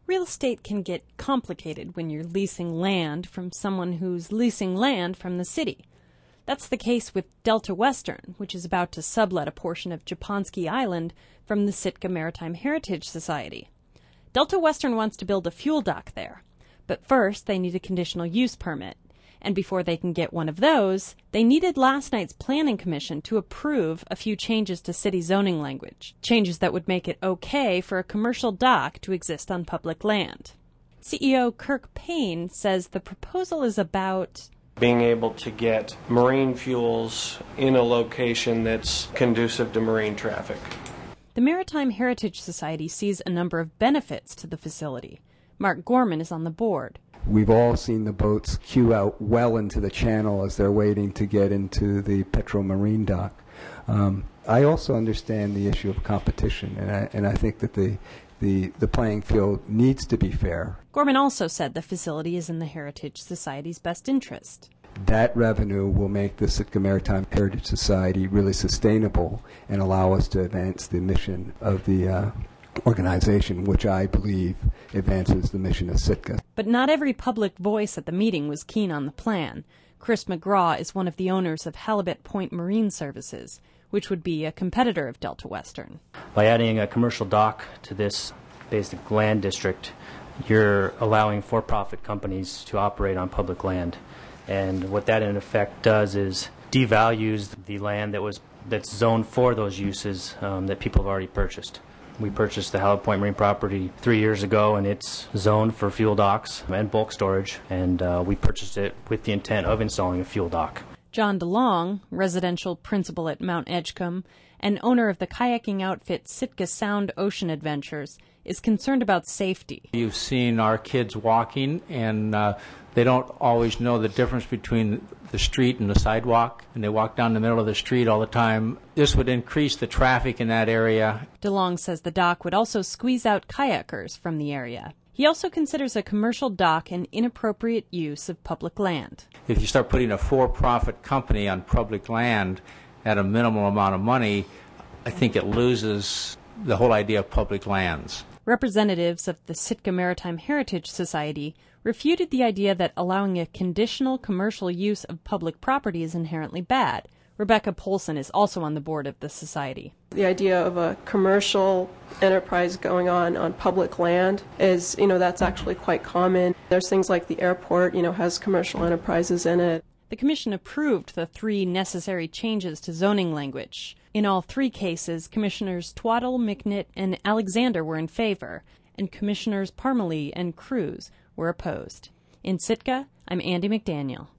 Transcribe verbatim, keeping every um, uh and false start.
Real estate can get complicated when you're leasing land from someone who's leasing land from the city. That's the case with Delta Western, which is about to sublet a portion of Japonski Island from the Sitka Maritime Heritage Society. Delta Western wants to build a fuel dock there, but first they need a conditional use permit. And before they can get one of those, they needed last night's planning commission to approve a few changes to city zoning language, changes that would make it okay for a commercial dock to exist on public land. C E O Kirk Payne says the proposal is about being able to get marine fuels in a location that's conducive to marine traffic. The Maritime Heritage Society sees a number of benefits to the facility. Mark Gorman is on the board. We've all seen the boats queue out well into the channel as they're waiting to get into the Petro Marine dock. Um, I also understand the issue of competition, and I, and I think that the, the, the playing field needs to be fair. Gorman also said the facility is in the Heritage Society's best interest. That revenue will make the Sitka Maritime Heritage Society really sustainable and allow us to advance the mission of the uh, organization, which I believe advances the mission of Sitka. But not every public voice at the meeting was keen on the plan. Chris McGraw is one of the owners of Halibut Point Marine Services, which would be a competitor of Delta Western. By adding a commercial dock to this basic land district, you're allowing for-profit companies to operate on public land. And what that in effect does is devalues the land that was that's zoned for those uses um, that people have already purchased. We purchased the Halibut Point Marine property three years ago, and it's zoned for fuel docks and bulk storage, and uh, we purchased it with the intent of installing a fuel dock. John DeLong, residential principal at Mount Edgecombe and owner of the kayaking outfit Sitka Sound Ocean Adventures, is concerned about safety. You've seen our kids walking, and uh, they don't always know the difference between the street and the sidewalk, and they walk down the middle of the street all the time. This would increase the traffic in that area. DeLong says the dock would also squeeze out kayakers from the area. He also considers a commercial dock an inappropriate use of public land. If you start putting a for-profit company on public land at a minimal amount of money, I think it loses the whole idea of public lands. Representatives of the Sitka Maritime Heritage Society refuted the idea that allowing a conditional commercial use of public property is inherently bad. Rebecca Polson is also on the board of the society. The idea of a commercial enterprise going on on public land is, you know, that's actually quite common. There's things like the airport, you know, has commercial enterprises in it. The commission approved the three necessary changes to zoning language. In all three cases, Commissioners Twaddle, McNitt, and Alexander were in favor, and Commissioners Parmalee and Cruz were opposed. In Sitka, I'm Andy McDaniel.